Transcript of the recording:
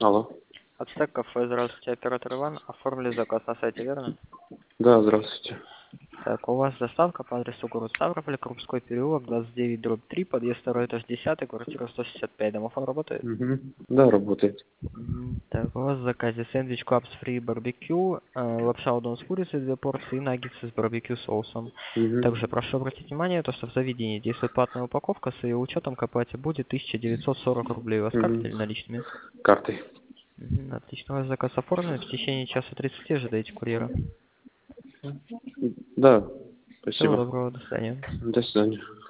Алло. Ацтек кафе, здравствуйте, оператор Иван. Оформили заказ на сайте, верно? Да, здравствуйте. Так, у вас доставка по адресу город Ставрополь, Крупской переулок, 29/3, подъезд 2 этаж 10, квартира 165. Домофон работает? Угу. Да, работает. Так, у вас в заказе сэндвич Клабс Фри барбекю, лапша удон с курицей 2 порции и наггетсы с барбекю соусом. Угу. Также прошу обратить внимание, то, что в заведении действует платная упаковка, с ее учетом к оплате будет 1940 рублей. У вас карта Угу. или наличными? Картой. Отлично, у вас заказ оформлен, в течение часа 30 ожидаете курьера. Да, Всего спасибо. доброго, до свидания. До свидания.